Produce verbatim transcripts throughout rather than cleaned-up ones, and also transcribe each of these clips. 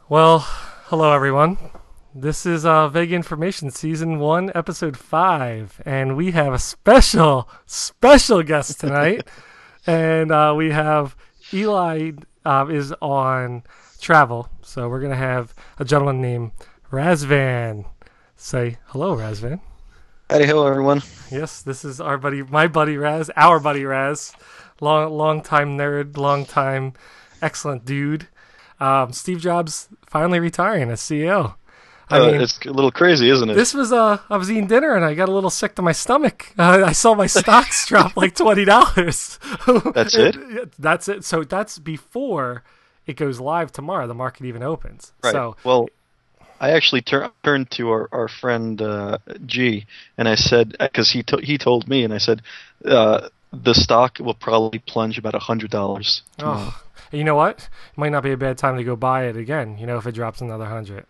Well, hello everyone. This is uh, Vague Information Season one, Episode five, and we have a special, special guest tonight. and uh, we have Eli uh, is on travel, so we're going to have a gentleman named Razvan. Say hello, Razvan. Howdy, hello everyone. Yes, this is our buddy, my buddy Raz, our buddy Raz. Long, long time nerd, long time excellent dude. Um, Steve Jobs finally retiring as C E O. I Uh, mean, it's a little crazy, isn't it? this was uh, I was eating dinner and I got a little sick to my stomach. Uh, I saw my stocks drop like twenty dollars. That's it? That's it. So that's before it goes live tomorrow. The market even opens. Right. So Well, I actually tur- turned to our, our friend uh, G, and I said, because he to- he told me, and I said, uh, the stock will probably plunge about a hundred dollars tomorrow. oh, you know what? It might not be a bad time to go buy it again. You know, if it drops another hundred.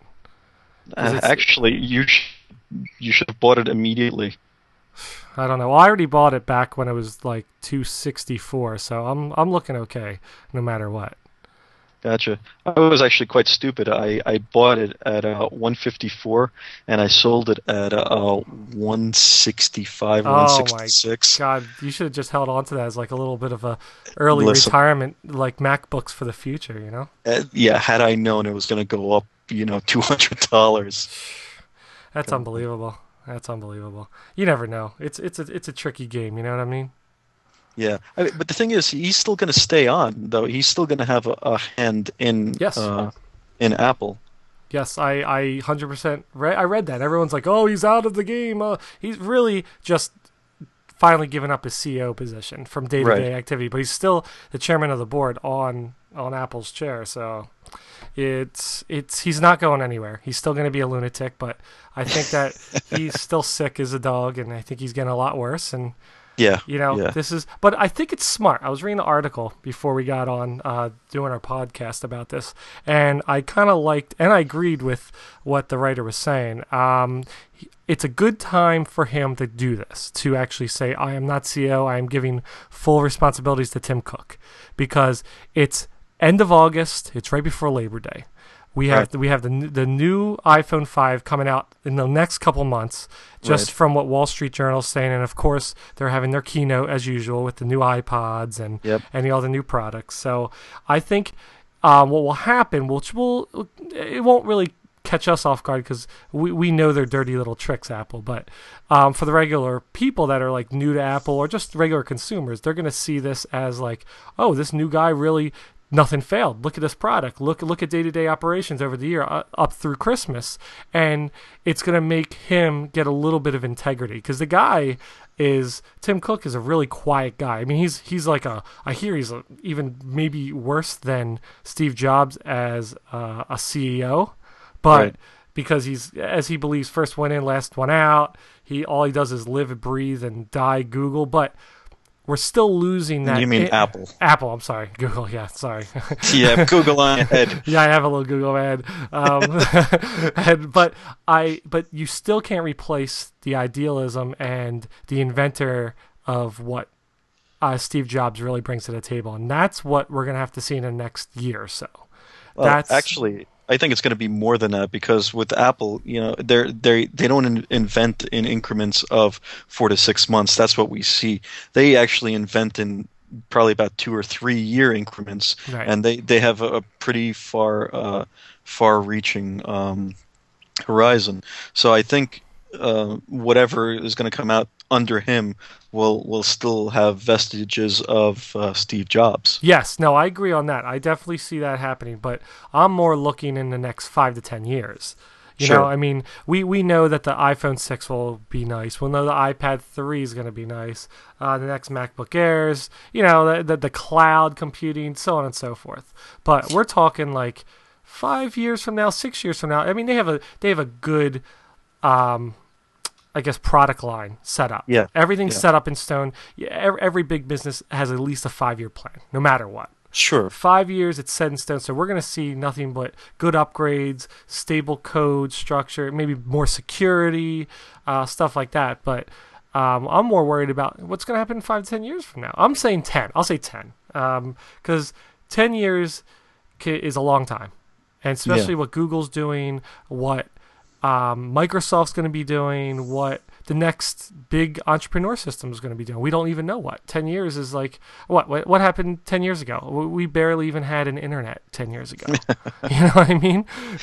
Uh, actually, you sh- you should have bought it immediately. I don't know. Well, I already bought it back when it was like two sixty four, so I'm I'm looking okay no matter what. Gotcha. I was actually quite stupid. I, I bought it at uh, one fifty-four, and I sold it at uh, one sixty-five, Oh one my sixty-six. God, you should have just held on to that as like a little bit of a early Listen. retirement, like MacBooks for the future, you know? Uh, yeah, had I known it was going to go up, you know, two hundred dollars. That's unbelievable. That's unbelievable. You never know. It's it's a it's a tricky game, you know what I mean? Yeah, I mean, but the thing is, he's still going to stay on, though. He's still going to have a, a hand in Yes. uh, in Apple. Yes, I I one hundred percent re- I read that. Everyone's like, "Oh, he's out of the game." Uh, he's really just finally given up his C E O position from day-to-day Right. activity, but he's still the chairman of the board on on Apple's chair, so it's it's he's not going anywhere. He's still going to be a lunatic, but I think that he's still sick as a dog, and I think he's getting a lot worse. And Yeah, you know, yeah, this is, but I think it's smart. I was reading the article before we got on uh, doing our podcast about this, and I kind of liked, and I agreed with what the writer was saying. Um, he- it's a good time for him to do this, to actually say, I am not C E O, I am giving full responsibilities to Tim Cook, because it's end of August, it's right before Labor Day. We have Right. we have the n- the new iPhone five coming out in the next couple months, just Right. from what Wall Street Journal is saying, and of course they're having their keynote as usual with the new iPods and Yep. and all the new products. So I think um, what will happen, which will it won't really catch us off guard because we, we know their dirty little tricks, Apple. But um, for the regular people that are like new to Apple or just regular consumers, they're going to see this as like, oh, this new guy really nothing failed. Look at this product. Look look at day-to-day operations over the year uh, up through Christmas, and it's going to make him get a little bit of integrity because the guy is Tim Cook is a really quiet guy. I mean, he's he's like a I hear he's a, even maybe worse than Steve Jobs as uh, a C E O, but Right. because he's as he believes first one in, last one out. He all he does is live, breathe, and die Google, but we're still losing that. You mean i- Apple? Apple, I'm sorry. Google, yeah, sorry. Yeah, Google on ahead. Yeah, I have a little Google ad. Um, and, but I, but you still can't replace the idealism and the inventor of what uh, Steve Jobs really brings to the table, and that's what we're gonna have to see in the next year or so. Well, That's actually, I think it's going to be more than that because with Apple, you know, they're they they don't in, invent in increments of four to six months. That's what we see. They actually invent in probably about two or three year increments, Right. and they they have a, a pretty far uh, far reaching um, horizon. So I think uh, whatever is going to come out under him will will still have vestiges of uh, Steve Jobs. Yes, no, I agree on that. I definitely see that happening, but I'm more looking in the next five to ten years. You Sure. know, I mean, we, we know that the iPhone six will be nice. We'll know the iPad three is going to be nice. Uh, the next MacBook Airs, you know, the, the the cloud computing, so on and so forth. But we're talking like five years from now, six years from now. I mean, they have a they have a good, um, I guess, product line set up. Yeah. Everything's Yeah. set up in stone. Yeah, every, every big business has at least a five year plan, no matter what. Sure. Five years, it's set in stone. So we're going to see nothing but good upgrades, stable code structure, maybe more security, uh, stuff like that. But um, I'm more worried about what's going to happen five to ten years from now. I'm saying ten. I'll say ten because ten years ca- is a long time. and especially yeah. what Google's doing, what um, Microsoft's going to be doing, what the next big entrepreneur system is going to be doing. We don't even know what. Ten years is like, what what, what happened ten years ago? We barely even had an internet ten years ago. You know what I mean?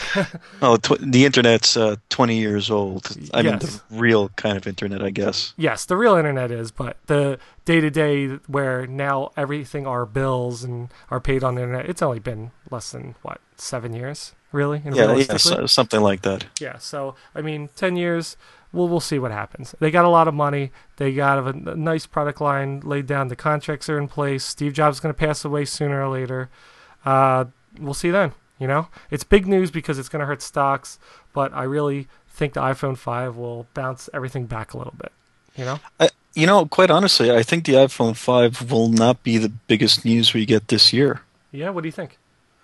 Oh, tw- the internet's uh, twenty years old. I yes. mean, the real kind of internet, I guess. Yes, the real internet is, but the day-to-day where now everything, our bills and are paid on the internet, it's only been less than, what, seven years, really? And yeah, yeah so, something like that. Yeah, so, I mean, ten years... We'll, we'll see what happens. They got a lot of money. They got a, a nice product line laid down. The contracts are in place. Steve Jobs is going to pass away sooner or later. Uh, we'll see then. You know, it's big news because it's going to hurt stocks, but I really think the iPhone five will bounce everything back a little bit. You know, I, you know, quite honestly, I think the iPhone five will not be the biggest news we get this year. Yeah, what do you think?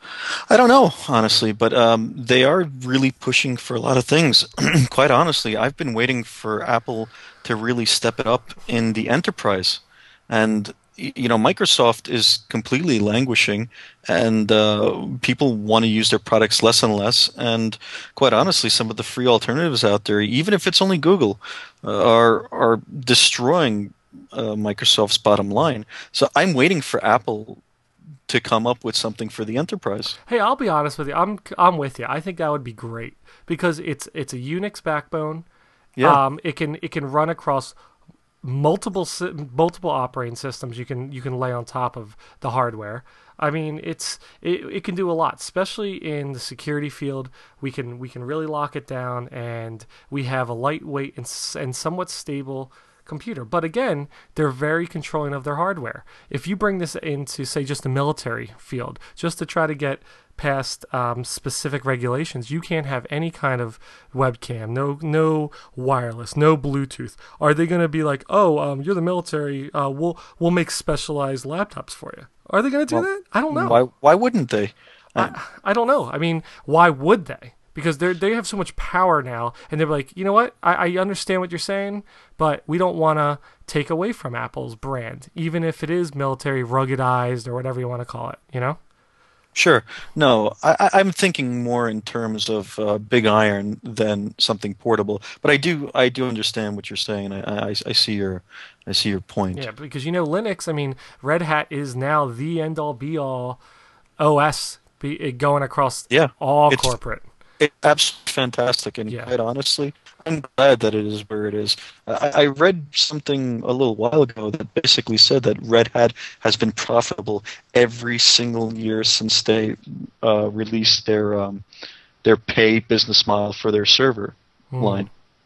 I don't know, honestly, but um, they are really pushing for a lot of things. Quite honestly, I've been waiting for Apple to really step it up in the enterprise. And, you know, Microsoft is completely languishing, and uh, people want to use their products less and less. And quite honestly, some of the free alternatives out there, even if it's only Google, uh, are, are destroying uh, Microsoft's bottom line. So I'm waiting for Apple to come up with something for the enterprise. Hey, I'll be honest with you. I'm I'm with you. I think that would be great because it's it's a Unix backbone. Yeah. Um, it can it can run across multiple multiple operating systems. You can you can lay on top of the hardware. I mean, it's it, it can do a lot, especially in the security field. We can we can really lock it down, and we have a lightweight and and somewhat stable computer. But again, they're very controlling of their hardware. If you bring this into, say, just the military field, just to try to get past um, specific regulations, you can't have any kind of webcam, no no wireless, no Bluetooth. Are they going to be like, oh, um, you're the military, uh, we'll we'll make specialized laptops for you? Are they going to do well, that? I don't know. Why why wouldn't they? I, I don't know. I mean, why would they? Because they they have so much power now, and they're like, you know what? I, I understand what you're saying, but we don't want to take away from Apple's brand, even if it is military ruggedized or whatever you want to call it. You know? Sure. No, I, I'm thinking more in terms of uh, big iron than something portable. But I do I do understand what you're saying. I, I I see your I see your point. Yeah, because you know Linux. I mean, Red Hat is now the end all be all O S be, going across yeah, all corporate. It's absolutely fantastic, and yeah. quite honestly, I'm glad that it is where it is. I, I read something a little while ago that basically said that Red Hat has been profitable every single year since they uh, released their um, their pay business model for their server hmm. line.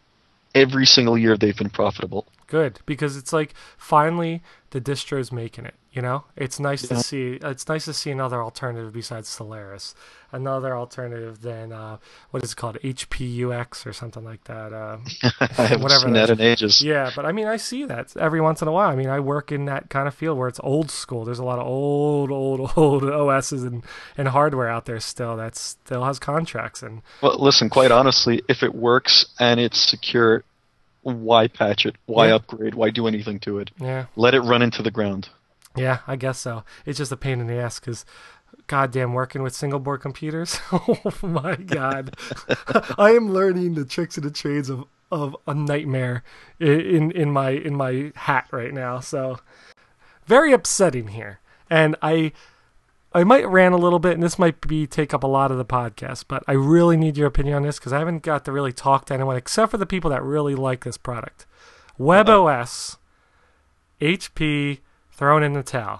Every single year they've been profitable. Good, because it's like finally the distro's making it. You know, it's nice yeah. to see. It's nice to see another alternative besides Solaris, another alternative than uh, what is it called, H P U X or something like that. Uh, I haven't whatever seen that, that in ages. Yeah, but I mean, I see that every once in a while. I mean, I work in that kind of field where it's old school. There's a lot of old, old, old O Ss and, and hardware out there still that still has contracts. And well, listen, quite honestly, if it works and it's secure, why patch it? Why yeah. upgrade? Why do anything to it? Yeah, let it run into the ground. Yeah, I guess so. It's just a pain in the ass because, goddamn, working with single board computers. Oh my god, I am learning the tricks and the trades of, of a nightmare in in my in my hat right now. So very upsetting here, and I I might rant a little bit, and this might be take up a lot of the podcast, but I really need your opinion on this because I haven't got to really talk to anyone except for the people that really like this product. WebOS, H P. Thrown in the towel.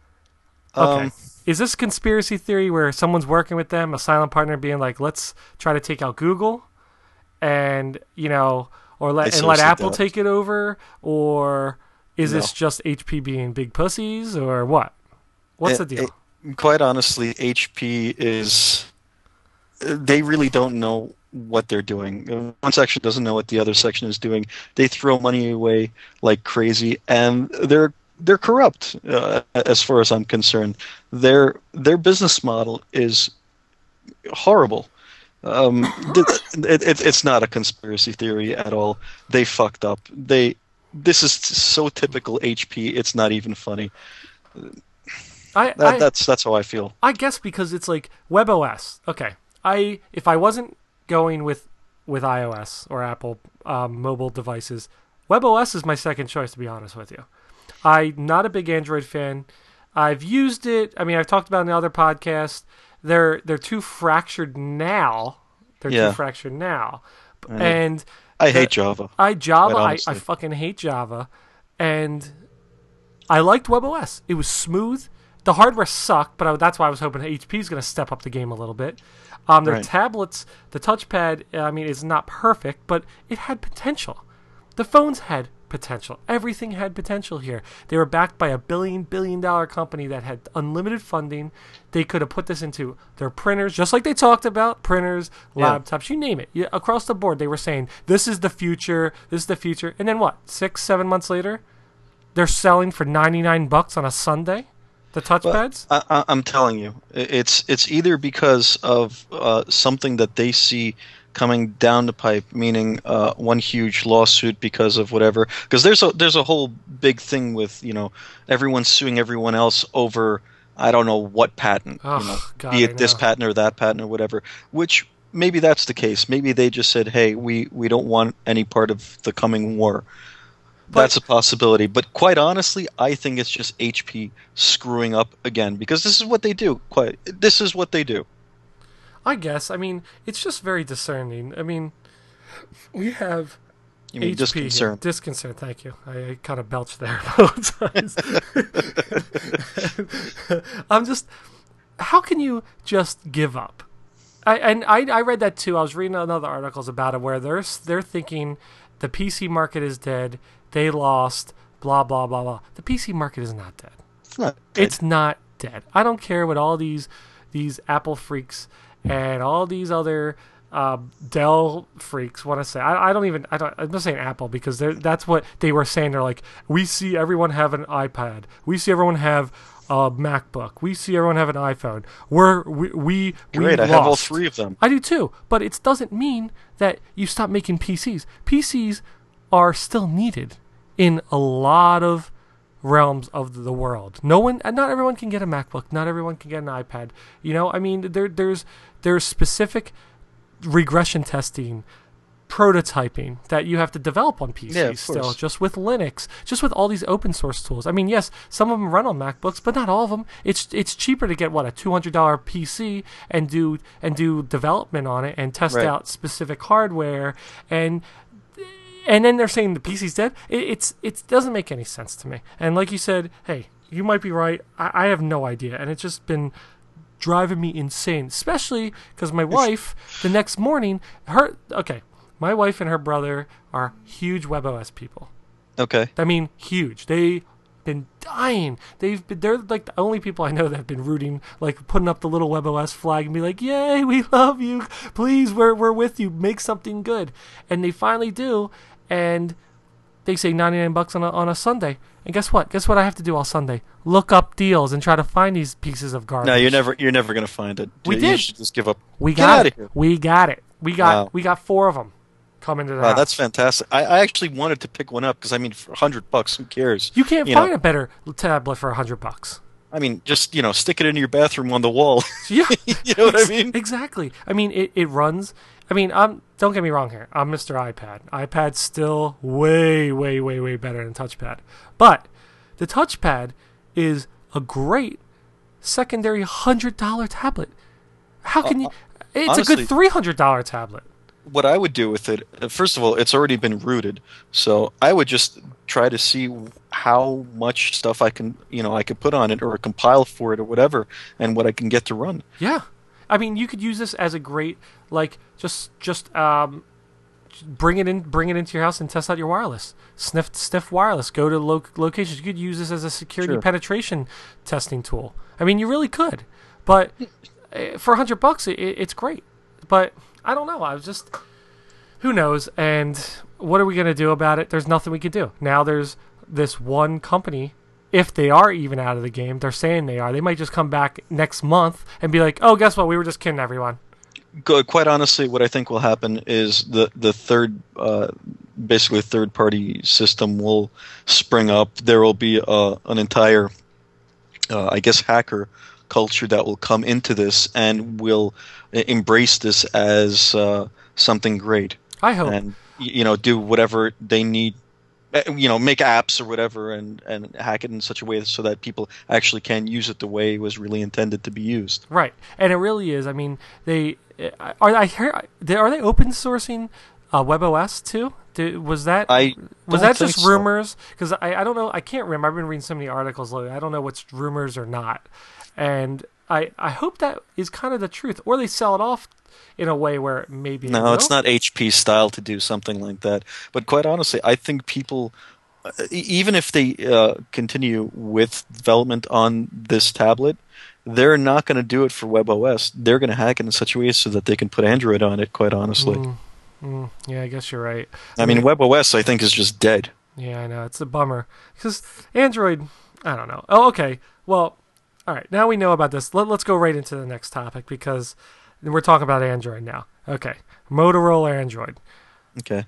Okay. Um, Is this conspiracy theory where someone's working with them, a silent partner being like, let's try to take out Google and, you know, or let and let Apple take it over? Or is no. this just H P being big pussies or what? What's it, the deal? It, quite honestly, H P is... They really don't know what they're doing. One section doesn't know what the other section is doing. They throw money away like crazy, and they're They're corrupt, uh, as far as I'm concerned. Their their business model is horrible. Um, it, it, it's not a conspiracy theory at all. They fucked up. They this is so typical H P. It's not even funny. I, that, I that's that's how I feel. I guess because it's like WebOS. Okay, I if I wasn't going with with iOS or Apple um, mobile devices, WebOS is my second choice, to be honest with you. I'm not a big Android fan. I've used it. I mean, I've talked about it in other podcasts. They're they're too fractured now. They're Yeah. too fractured now. Right. And I the- hate Java. I Java. quite I, I honestly. fucking hate Java, and I liked WebOS. It was smooth. The hardware sucked, but I, that's why I was hoping H P is going to step up the game a little bit. Um, their Right. tablets, the touchpad, I mean, is not perfect, but it had potential. The phones had potential. Everything had potential here. They were backed by a billion, billion dollar company that had unlimited funding. They could have put this into their printers, just like they talked about printers, Yeah. laptops, you name it. Yeah, across the board, they were saying, this is the future, this is the future. And then what? Six, seven months later, they're selling for ninety-nine bucks on a Sunday, the touchpads? I, I, I'm telling you, i- it's it's either because of uh, something that they see coming down the pipe, meaning uh, one huge lawsuit because of whatever. Because there's a there's a whole big thing with you know everyone suing everyone else over I don't know what patent, Oh, you know, God, be I it this know. patent or that patent or whatever. Which maybe that's the case. Maybe they just said, hey, we we don't want any part of the coming war. But- That's a possibility, but quite honestly, I think it's just H P screwing up again because this is what they do. Quite, this is what they do. I guess. I mean, it's just very discerning. I mean, we have You mean H P here. disconcern? Disconcern, thank you. I, I kind of belched there both times. I'm just, how can you just give up? I, and I, I read that too. I was reading other articles about it where they're they're thinking the P C market is dead. They lost. Blah blah blah blah. The P C market is not dead. It's not. Dead. It's not dead. I don't care what all these these Apple freaks and all these other uh, Dell freaks want to say. I, I don't even. I don't. I'm not saying Apple because they're, that's what they were saying. They're like, we see everyone have an iPad. We see everyone have a MacBook. We see everyone have an iPhone. We're we we Great. we I have all lost. three of them. I do too, but it doesn't mean that you stop making P Cs. P Cs are still needed in a lot of realms of the world. No one, and not everyone can get a MacBook. Not everyone can get an iPad. You know, I mean, there there's there's specific regression testing, prototyping that you have to develop on P Cs Yeah, of still, course. just with Linux, just with all these open source tools. I mean, yes, some of them run on MacBooks, but not all of them. It's it's cheaper to get what a two hundred dollar P C and do and do development on it and test Right. out specific hardware and and then they're saying the P C's dead. It, it's it doesn't make any sense to me. And like you said, hey, you might be right. I, I have no idea, and it's just been driving me insane. Especially because my wife, the next morning, her okay, my wife and her brother are huge WebOS people. Okay. I mean, huge. They've been dying. They've been, they're like the only people I know that have been rooting, like putting up the little WebOS flag and be like, "Yay, we love you! Please, we're we're with you. Make something good." And they finally do, and they say ninety-nine bucks on a on a Sunday. And guess what? Guess what I have to do all Sunday? Look up deals and try to find these pieces of garbage. No, you're never you're never gonna find it. We you did. should just give up. We Get got outta it. here. We got it. We got Wow. we got four of them coming to the Wow, house. that's fantastic. I, I actually wanted to pick one up because I mean, for a hundred bucks, who cares? You can't you find know. a better tablet for a hundred bucks. I mean, just you know, stick it into your bathroom on the wall. Yeah, You know what I mean? Exactly. I mean, it, it runs. I mean, I'm. Don't get me wrong here. I'm Mister iPad. iPad's still way, way, way, way better than touchpad. But the touchpad is a great secondary hundred dollar tablet. How can you? It's a honestly- good three hundred dollar tablet. What I would do with it, uh, first of all, it's already been rooted, so I would just try to see how much stuff I can, you know, I could put on it or compile for it or whatever, and what I can get to run. Yeah, I mean, you could use this as a great, like, just just um, bring it in, bring it into your house and test out your wireless. Sniff, sniff wireless. Go to lo- locations. You could use this as a security Sure. penetration testing tool. I mean, you really could. But uh, for a hundred bucks, it, it's great. But I don't know. I was just, who knows? And what are we gonna do about it? There's nothing we can do. Now there's this one company. If they are even out of the game, they're saying they are. They might just come back next month and be like, "Oh, guess what? We were just kidding everyone." Go, quite honestly, what I think will happen is the the third, uh, basically third party system will spring up. There will be uh, an entire, uh, I guess, hacker culture that will come into this and will uh, embrace this as uh, something great. I hope. And y- you know, do whatever they need. uh, You know, make apps or whatever, and and hack it in such a way so that people actually can use it the way it was really intended to be used. Right, and it really is. I mean, they are. I hear. Are they open sourcing uh, WebOS too? Did, was that I was don't that think just so. rumors? Because I, I don't know. I can't remember. I've been reading so many articles lately. I don't know what's rumors or not. And I I hope that is kind of the truth, or they sell it off in a way where maybe No, they it's will. not H P style to do something like that. But quite honestly, I think people, uh, e- even if they uh, continue with development on this tablet, they're not going to do it for WebOS. They're going to hack it in such a way so that they can put Android on it. Quite honestly, Mm, mm, yeah, I guess you're right. I mean, WebOS I think is just dead. Yeah, I know. It's a bummer. Because Android, I don't know. Oh, okay. Well, all right. Now we know about this. Let, let's go right into the next topic because we're talking about Android now. Okay. Motorola Android. Okay.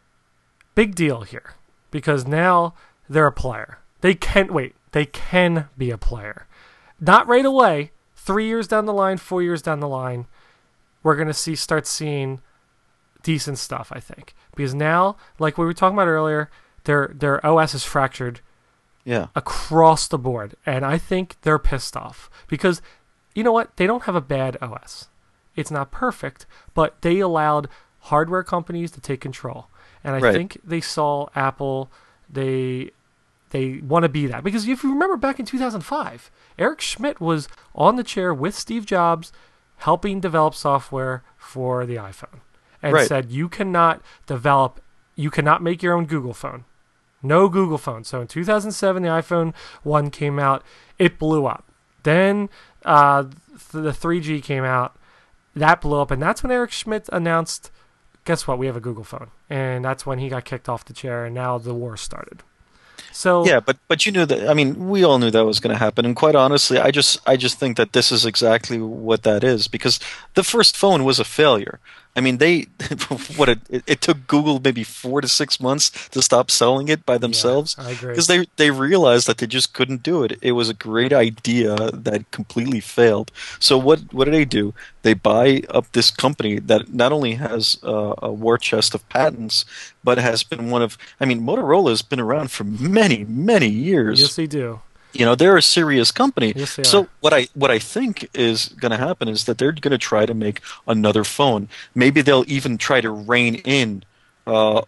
Big deal here because now they're a player. They can, wait, they can be a player. Not right away. Three years down the line, four years down the line, we're going to see start seeing decent stuff, I think. Because now, like we were talking about earlier, their their O S is fractured Yeah. across the board, and I think they're pissed off because you know what? They don't have a bad O S. It's not perfect, but they allowed hardware companies to take control, and I Right. think they saw Apple. They they want to be that because if you remember back in two thousand five, Eric Schmidt was on the chair with Steve Jobs, helping develop software for the iPhone, and Right. said you cannot develop, you cannot make your own Google phone. No Google phone. So in two thousand seven, the iPhone one came out. It blew up. Then uh, th- the three G came out. That blew up. And that's when Eric Schmidt announced, guess what? We have a Google phone. And that's when he got kicked off the chair. And now the war started. So Yeah, but but you knew that. I mean, we all knew that was going to happen. And quite honestly, I just I just think that this is exactly what that is because the first phone was a failure. I mean, they what it, it took Google maybe four to six months to stop selling it by themselves I agree. because they they realized that they just couldn't do it. It was a great idea that completely failed. So what what do they do? They buy up this company that not only has uh, a war chest of patents, but has been one of. I mean, Motorola has been around for many many years. yes, they do. You know, they're a serious company. Yes, they so are. what I what I think is going to happen is that they're going to try to make another phone. Maybe they'll even try to rein in uh,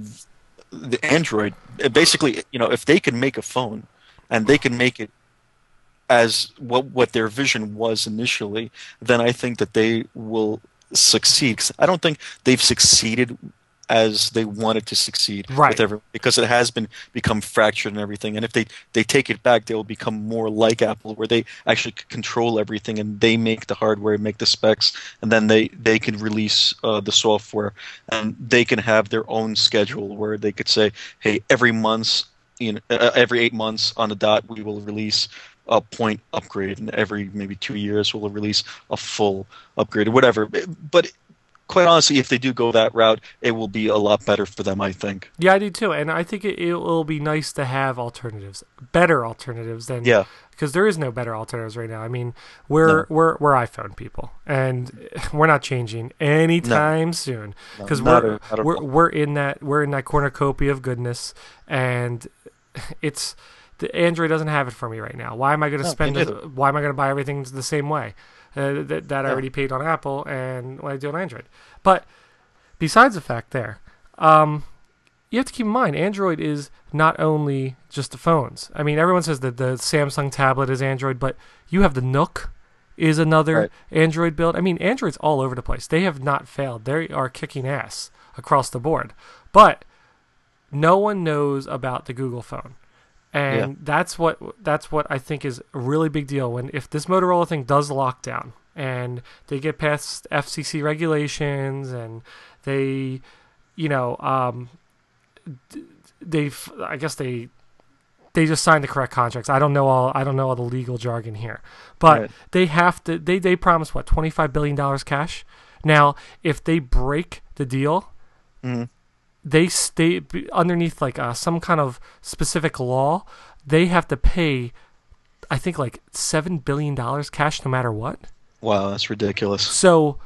the Android. Basically, you know, if they can make a phone and they can make it as what what their vision was initially, then I think that they will succeed. 'Cause I don't think they've succeeded as they wanted to succeed Right. with everyone because it has been become fractured and everything. And if they, they take it back, they will become more like Apple, where they actually c- control everything and they make the hardware, make the specs, and then they they can release uh, the software and they can have their own schedule where they could say, hey, every month, you know, uh, every eight months on the dot, we will release a point upgrade, and every maybe two years we'll release a full upgrade or whatever. But quite honestly, if they do go that route, it will be a lot better for them, I think. Yeah, I do too. And I think it, it'll be nice to have alternatives, better alternatives than Yeah. because there is no better alternatives right now. I mean, we're No. we're we're iPhone people, and we're not changing anytime soon because not we're a- not at we're all. we're in that we're in that cornucopia of goodness, and it's the Android doesn't have it for me right now. Why am I going to No, spend? me A, neither. why am I going to buy everything the same way uh, that that I Yeah. already paid on Apple and what I do on Android? But besides the fact there. Um, you have to keep in mind, Android is not only just the phones. I mean, everyone says that the Samsung tablet is Android, but you have the Nook is another Right. Android build. I mean, Android's all over the place. They have not failed. They are kicking ass across the board. But no one knows about the Google phone. And Yeah. that's what that's what I think is a really big deal when if this Motorola thing does lock down and they get past F C C regulations and they, you know, um, they I guess they they just signed the correct contracts. I don't know all I don't know all the legal jargon here, but Right. they have to. They they promise what twenty-five billion dollars cash. Now, if they break the deal, Mhm. they stay underneath like uh, some kind of specific law. They have to pay I think like seven billion dollars cash no matter what. Wow, that's ridiculous. So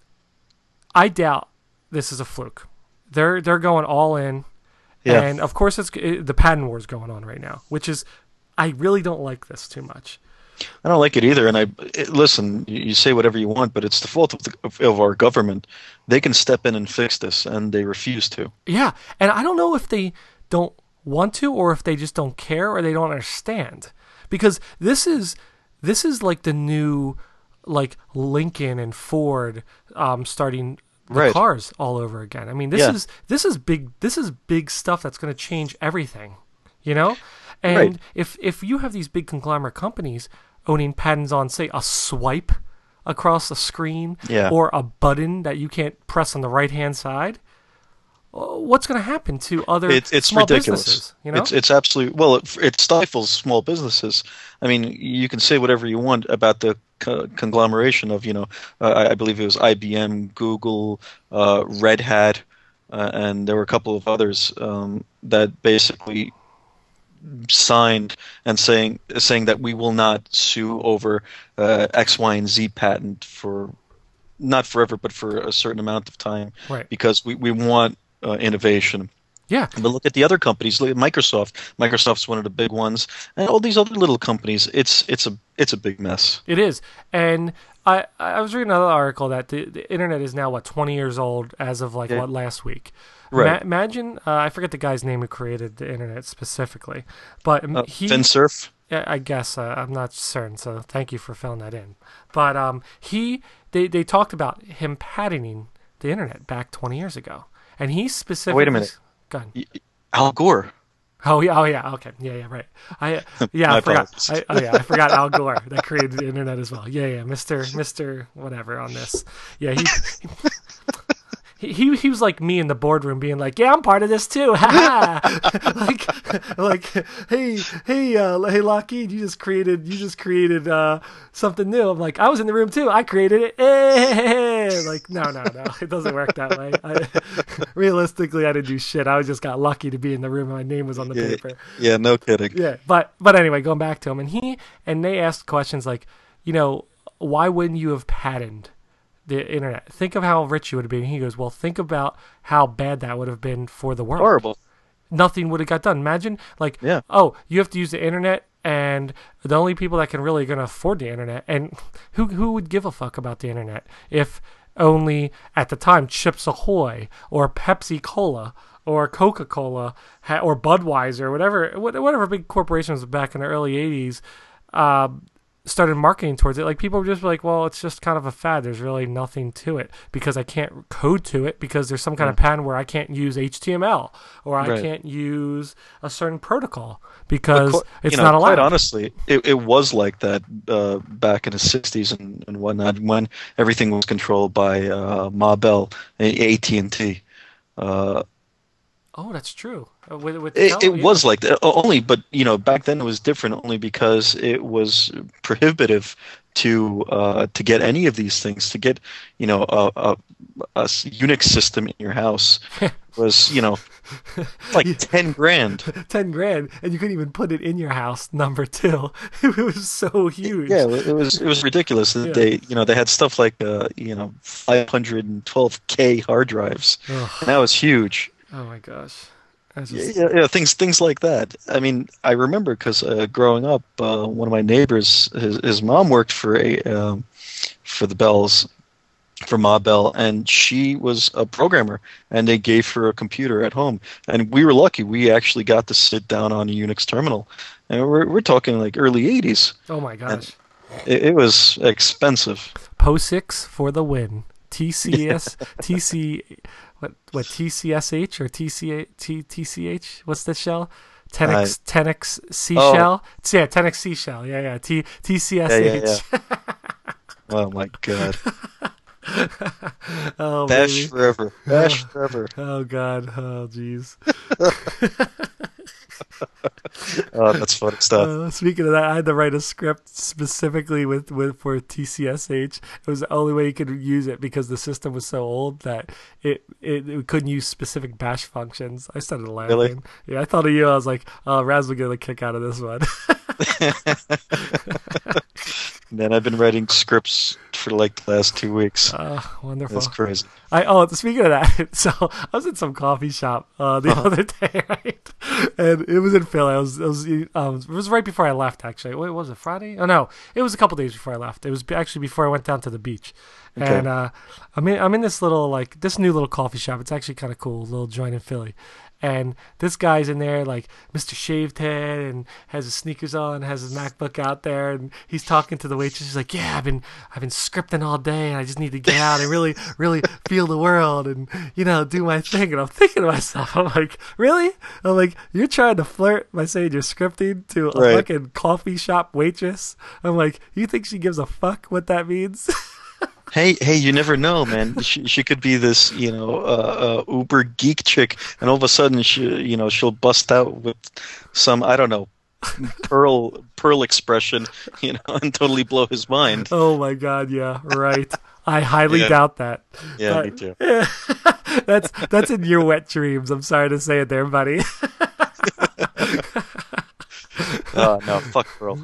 I doubt this is a fluke. They're they're going all in, Yeah. and of course it's it, the patent war is going on right now, which is I really don't like this too much. I don't like it either. And I it, listen. You you say whatever you want, but it's the fault of, the, of, of our government. They can step in and fix this, and they refuse to. Yeah, and I don't know if they don't want to, or if they just don't care, or they don't understand, because this is this is like the new like Lincoln and Ford um, starting the Right. cars all over again. I mean, this Yeah. is this is big. This is big stuff that's going to change everything, you know. And Right. if if you have these big conglomerate companies owning patents on, say, a swipe across a screen, Yeah. or a button that you can't press on the right hand side, uh, what's going to happen to other It's it's small ridiculous. businesses? You know, It's it's absolutely well. It, it stifles small businesses. I mean, you can say whatever you want about the co- conglomeration of you know. Uh, I I believe it was I B M, Google, uh, Red Hat, uh, and there were a couple of others um, that basically signed and saying saying that we will not sue over uh, X, Y, and Z patent for not forever, but for a certain amount of time, right? because we we want uh, innovation. Yeah, But look at the other companies. Look at Microsoft. Microsoft's one of the big ones, and all these other little companies. It's it's a it's a big mess. it is. And I I was reading another article that the, the internet is now what twenty years old as of like Yeah. what last week. Right. Ma- imagine uh, I forget the guy's name who created the internet specifically, but um, Uh, he FinSurf. Yeah, I guess uh, I'm not certain. So thank you for filling that in. But um, he they they talked about him patenting the internet back twenty years ago, and he specifically. Wait a minute. Go ahead. Y- Al Gore. Oh yeah, oh yeah, okay, yeah, yeah, right. I yeah, My I forgot. apologies. I, oh yeah, I forgot Al Gore that created the internet as well. Yeah, yeah, Mister Mister whatever on this. Yeah, he. He, he he was like me in the boardroom, being like, "Yeah, I'm part of this too." Ha ha! like like hey hey uh, hey Lockheed, you just created you just created uh, something new. I'm like, I was in the room too. I created it. Hey! Like no no no, it doesn't work that way. I, realistically, I didn't do shit. I just got lucky to be in the room and my name was on the Yeah, paper. yeah, no kidding. Yeah, but but anyway, going back to him, and he and they asked questions like, you know, why wouldn't you have patented the internet? Think of how rich you would have been. He goes, well, think about how bad that would have been for the world. Horrible. Nothing would have got done. Imagine, like, Yeah. oh, you have to use the internet, and the only people that can really going to afford the internet, and who who would give a fuck about the internet if only at the time Chips Ahoy or Pepsi Cola or Coca Cola ha- or Budweiser, whatever whatever big corporations back in the early eighties. Uh, started marketing towards it. Like people were just like, well, it's just kind of a fad. There's really nothing to it because I can't code to it because there's some kind Yeah. of pattern where I can't use H T M L or I Right. can't use a certain protocol because But qu- it's you know, not allowed. Quite honestly, it, it was like that uh, back in the sixties and, and whatnot when everything was controlled by uh, Ma Bell, A T and T. Uh, Oh, that's true. Uh, With, with It, Tel- it yeah. was like that o- only, but you know, back then it was different only because it was prohibitive to uh, to get any of these things. To get you know a, a, a s- Unix system in your house was you know like ten grand. ten grand, and you couldn't even put it in your house. Number two, it was so huge. Yeah, it was it was ridiculous. Yeah. They you know they had stuff like uh, you know five hundred twelve K hard drives, Ugh. and that was huge. Oh my gosh. That's Yeah, just, yeah, yeah, things things like that. I mean, I remember because uh, growing up, uh, one of my neighbors, his his mom worked for a um, for the Bells, for Ma Bell, and she was a programmer, and they gave her a computer at home, and we were lucky. We actually got to sit down on a Unix terminal, and we're we're talking like early eighties. oh my gosh. It, it was expensive. POSIX for the win. T C S T C what what T C S H or T C T T C H? What's the shell? ten X ten X seashell? Yeah, ten X seashell. Yeah, yeah. T T C S H. Yeah, yeah, Oh my god. Oh Bash baby. forever. Bash forever. Oh god. Oh jeez. Oh, that's funny stuff. Uh, speaking of that, I had to write a script specifically with, with for T C S H. It was the only way you could use it because the system was so old that it it, it couldn't use specific bash functions. I started laughing. Really? Yeah, I thought of you. I was like, oh, Raz will get a kick out of this one. Man, I've been writing scripts for like the last two weeks. Uh, wonderful. That's crazy. I oh, speaking of that, so I was in some coffee shop uh, the Uh-huh. other day, right? And it was in Philly. I was, I was um, it was right before I left. Actually, wait, was it Friday? Oh no, it was a couple days before I left. It was actually before I went down to the beach. Okay. And uh, I'm in I'm in this little like this new little coffee shop. It's actually kind of cool, little joint in Philly. And this guy's in there like mister Shaved Head and has his sneakers on, has his MacBook out there, and he's talking to the waitress. He's like, "Yeah, I've been I've been scripting all day, and I just need to get out and really really feel the world and you know do my thing." And I'm thinking to myself, I'm like, "Really?" I'm like, "You're trying to flirt by saying you're scripting to a Right. fucking coffee shop waitress?" I'm like, "You think she gives a fuck what that means?" Hey, hey, you never know, man. She she could be this, you know, uh, uh, uber geek chick, and all of a sudden she, you know, she'll bust out with some, I don't know, pearl pearl expression, you know, and totally blow his mind. Oh my god, yeah, right. I highly Yeah. doubt that. Yeah, But- me too. that's that's in your wet dreams. I'm sorry to say it there, buddy. Oh no, fuck Pearl.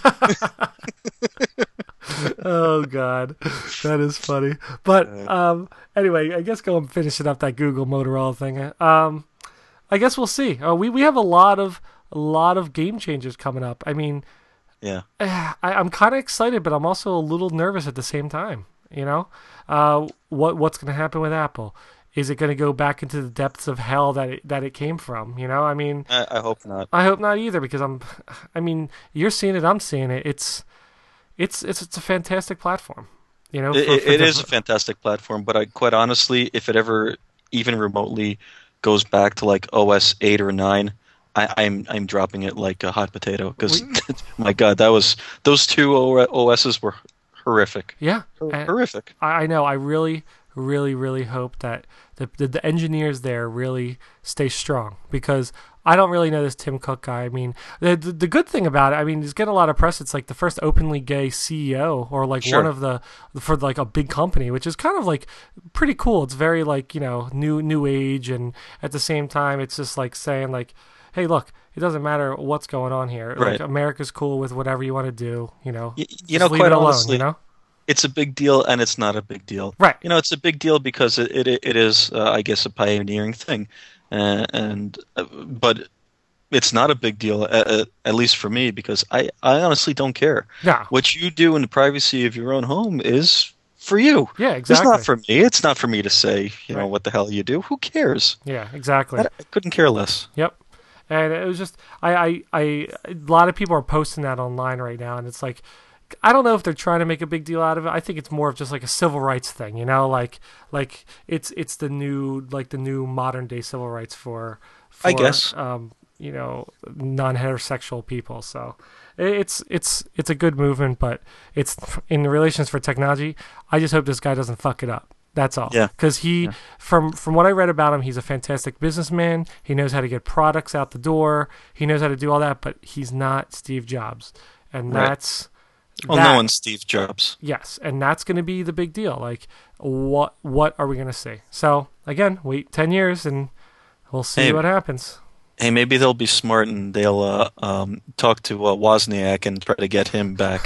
Oh god, that is funny. But um, anyway, I guess going finishing up that Google Motorola thing. Um, I guess we'll see. Uh, we we have a lot of a lot of game changers coming up. I mean, Yeah. I, I'm kind of excited, but I'm also a little nervous at the same time. You know, uh, what what's going to happen with Apple? Is it going to go back into the depths of hell that it, that it came from? You know, I mean, I, I hope not. I hope not either because I'm. I mean, you're seeing it, I'm seeing it. It's it's it's it's a fantastic platform. You know, It, for- it, for it is a different- fantastic platform, but I quite honestly, if it ever even remotely goes back to like O S eight or nine, I, I'm I'm dropping it like a hot potato because my God, that was those two O Ss were horrific, Yeah, and horrific. I, I know. I really, really, really hope that the, the the engineers there really stay strong because I don't really know this Tim Cook guy. I mean, the, the the good thing about it, I mean, he's getting a lot of press. It's like the first openly gay C E O or like Sure. one of the for like a big company, which is kind of like pretty cool. It's very like you know new new age, and at the same time, it's just like saying like, hey, look. It doesn't matter what's going on here. Right. Like America's cool with whatever you want to do. You know, Y- you Just know, leave quite it alone, honestly, you know, it's a big deal and it's not a big deal. right? You know, it's a big deal because it it, it is, uh, I guess, a pioneering thing, uh, and uh, but it's not a big deal, at, at at least for me, because I, I honestly don't care. Yeah, What you do in the privacy of your own home is for you. yeah, It's exactly. not for me. It's not for me to say, you know, Right. what the hell you do. Who cares? Yeah, exactly. I, I couldn't care less. Yep. And it was just I, I I a lot of people are posting that online right now, and it's like I don't know if they're trying to make a big deal out of it. I think it's more of just like a civil rights thing, you know, like like it's it's the new like the new modern day civil rights for, for I guess. um you know non heterosexual people. So it- it's it's it's a good movement, but it's in relations for technology. I just hope this guy doesn't fuck it up. That's all. Yeah. Because he, Yeah. from from what I read about him, he's a fantastic businessman. He knows how to get products out the door. He knows how to do all that, but he's not Steve Jobs, and Right. that's Well, that- no one's Steve Jobs. yes, and that's going to be the big deal. Like, what what are we going to see? So again, wait ten years, and we'll see Hey. what happens. Hey, maybe they'll be smart and they'll uh, um, talk to uh, Wozniak and try to get him back.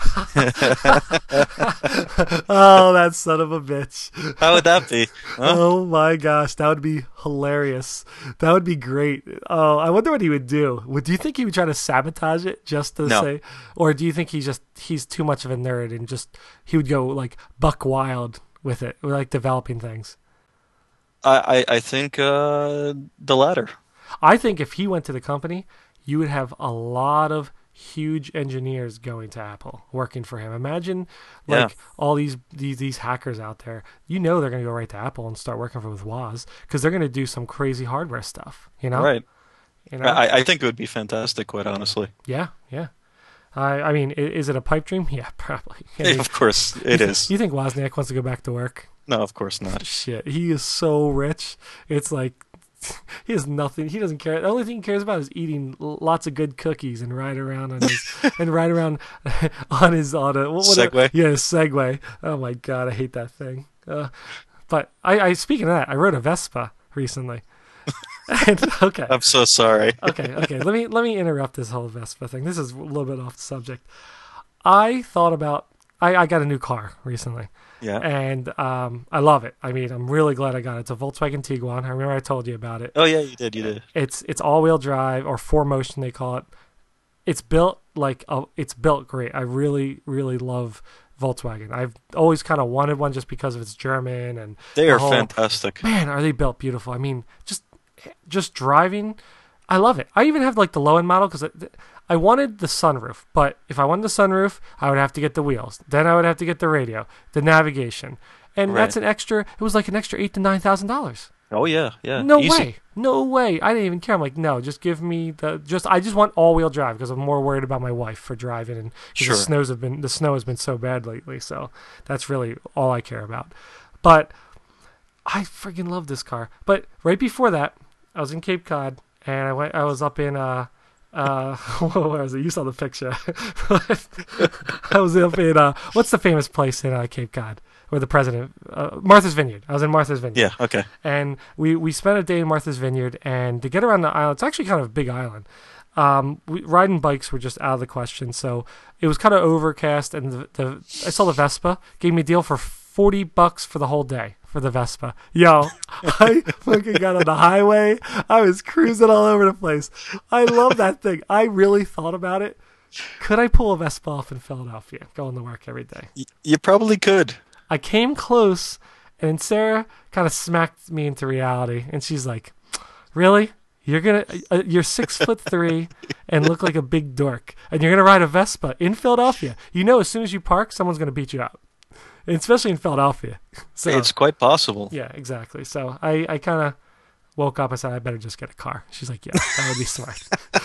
Oh, that son of a bitch! How would that be? Huh? Oh my gosh, that would be hilarious. That would be great. Oh, I wonder what he would do. Would do you think he would try to sabotage it just to No. say, or do you think he's just he's too much of a nerd and just he would go like buck wild with it, like developing things? I, I, I think uh, the latter. I think if he went to the company, you would have a lot of huge engineers going to Apple working for him. Imagine like Yeah. all these, these these hackers out there. You know they're going to go right to Apple and start working for with Woz because they're going to do some crazy hardware stuff. You know, Right. You know, I, I think it would be fantastic, quite honestly. yeah, yeah. I I mean, i- is it a pipe dream? Yeah, probably. I mean, Of course, it is. You think Wozniak wants to go back to work? No, of course not. Shit, he is so rich. It's like he has nothing. He doesn't care. The only thing he cares about is eating l- lots of good cookies and ride around on his and ride around on his on a what, what a- Segway? yeah, Segway. Oh my god, I hate that thing. Uh, but I, I speaking of that, I rode a Vespa recently. And, okay, I'm so sorry. okay, okay. Let me let me interrupt this whole Vespa thing. This is a little bit off the subject. I thought about. I, I got a new car recently, Yeah. and um, I love it. I mean, I'm really glad I got it. It's a Volkswagen Tiguan. I remember I told you about it. Oh yeah, you did. You did. It's it's all wheel drive or four motion they call it. It's built like a, it's built great. I really really love Volkswagen. I've always kind of wanted one just because of it's German and They the are whole, fantastic. man, are they built beautiful. I mean, just just driving, I love it. I even have like the low end model because I wanted the sunroof, but if I wanted the sunroof, I would have to get the wheels. Then I would have to get the radio, the navigation, and Right. that's an extra. It was like an extra eight to nine thousand dollars. Oh yeah, yeah. No Easy. way, no way. I didn't even care. I'm like, no, just give me the just. I just want all wheel drive because I'm more worried about my wife for driving, and 'cause Sure. the snows have been the snow has been so bad lately. So that's really all I care about. But I freaking love this car. But right before that, I was in Cape Cod, and I went. I was up in uh, uh, where was it? You saw the picture. I was up in uh, what's the famous place in uh, Cape Cod where the president, uh, Martha's Vineyard. I was in Martha's Vineyard. Yeah. Okay. And we we spent a day in Martha's Vineyard, and to get around the island, it's actually kind of a big island. Um, we, riding bikes were just out of the question, so it was kind of overcast, and the, the I saw the Vespa gave me a deal for forty bucks for the whole day for the Vespa. Yo, I fucking got on the highway. I was cruising all over the place. I love that thing. I really thought about it. Could I pull a Vespa off in Philadelphia, going to work every day? Y- you probably could. I came close, and Sarah kind of smacked me into reality, and she's like, "Really? You're gonna? Uh, you're six foot three and look like a big dork, and you're gonna ride a Vespa in Philadelphia? You know, as soon as you park, someone's gonna beat you up, and especially in Philadelphia." So It's quite possible. yeah, exactly. So I, I kind of woke up. I said, "I better just get a car." She's like, "Yeah, that would be smart."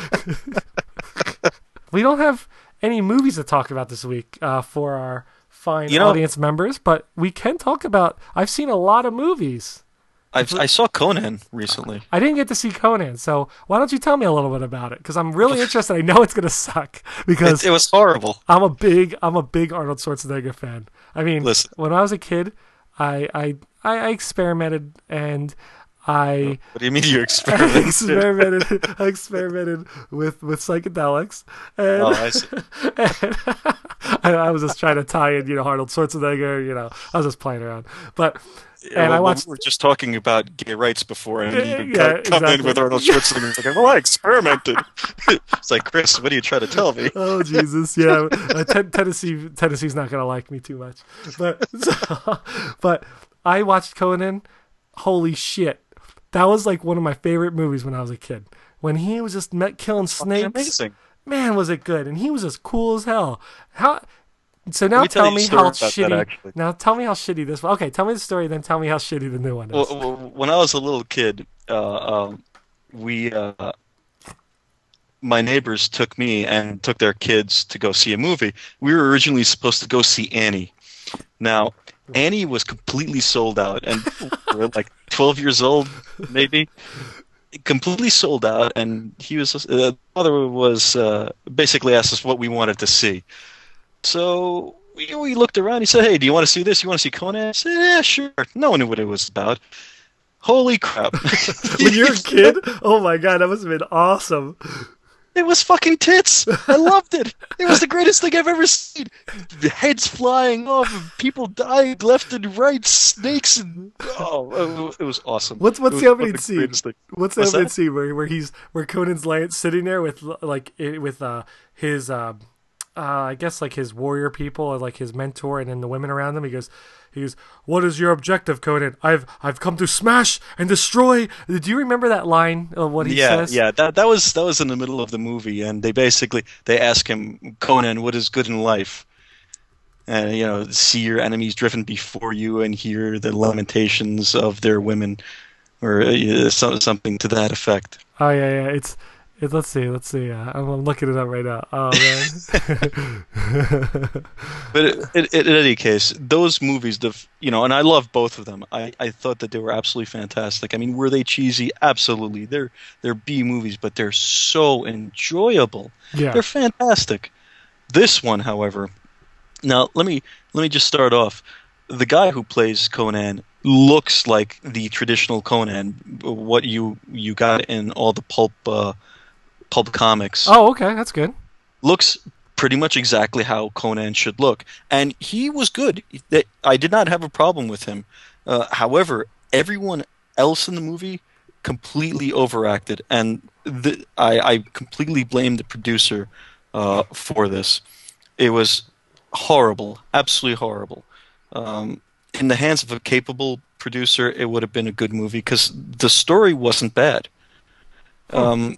We don't have any movies to talk about this week uh, for our fine You know- audience members, but we can talk about. I've seen a lot of movies. I've, I saw Conan recently. I didn't get to see Conan, so why don't you tell me a little bit about it? Because I'm really interested. I know it's gonna suck because It, it was horrible. I'm a big I'm a big Arnold Schwarzenegger fan. I mean, Listen. when I was a kid, I I I I experimented and I What do you mean you I experimented? experimented I experimented with with psychedelics and, Oh, I see. and I, I was just trying to tie in, you know, Arnold Schwarzenegger. You know, I was just playing around, but. Yeah, And well, I watched. We were just talking about gay rights before, and Yeah, you yeah, come, come exactly. in with Arnold Schwarzenegger. It's like, well, I experimented. It's like, Chris, what are you trying to tell me? Oh Jesus, yeah. Uh, ten- Tennessee, Tennessee's not gonna like me too much, but so, but I watched Conan. Holy shit, that was like one of my favorite movies when I was a kid. When he was just met killing snakes, Amazing. man, was it good? And he was just cool as hell. How? So now me tell tell you a me story how about that, shitty. actually. Now tell me how shitty this. Okay, tell me the story, then tell me how shitty the new one is. Well, well, when I was a little kid, uh, um, we, uh, my neighbors took me and took their kids to go see a movie. We were originally supposed to go see Annie. Now, Annie was completely sold out, and we're like twelve years old, maybe. Completely sold out, and he was. Uh, the father was uh, basically asked us what we wanted to see. So we, we looked around. He said, "Hey, do you want to see this? You want to see Conan?" I said, "Yeah, sure." No one knew what it was about. Holy crap! When you're a kid, oh my god, that must have been awesome. It was fucking tits. I loved it. It was the greatest thing I've ever seen. Heads flying off, people dying left and right, snakes and oh, it was awesome. What's what's It the was opening the scene? greatest thing. What's the What's opening that? scene where where he's where Conan's laying sitting there with like i- with uh his uh, uh I guess like his warrior people or like his mentor and then the women around him. He goes, he goes, "What is your objective, Conan? I've I've come to smash and destroy." Do you remember that line of what he yeah, says? yeah. That that was that was in the middle of the movie, and they basically they ask him, Conan, what is good in life? And you know, see your enemies driven before you, and hear the lamentations of their women, or uh, so, something to that effect. Oh yeah, yeah. It's it, let's see, let's see. Uh, I'm, I'm looking it up right now. Oh man. But it, it, in any case, those movies, the f- you know, and I love both of them. I, I thought that they were absolutely fantastic. I mean, were they cheesy? Absolutely. They're they're B movies, but they're so enjoyable. Yeah. They're fantastic. This one, however, now let me let me just start off. The guy who plays Conan looks like the traditional Conan, what you you got in all the pulp uh, pulp comics. Oh, okay, that's good. Looks pretty much exactly how Conan should look, and he was good. That I did not have a problem with him. Uh, however, everyone else in the movie completely overacted, and the, I, I completely blame the producer uh, for this. It was horrible, absolutely horrible. Um, in the hands of a capable producer, it would have been a good movie because the story wasn't bad. Um,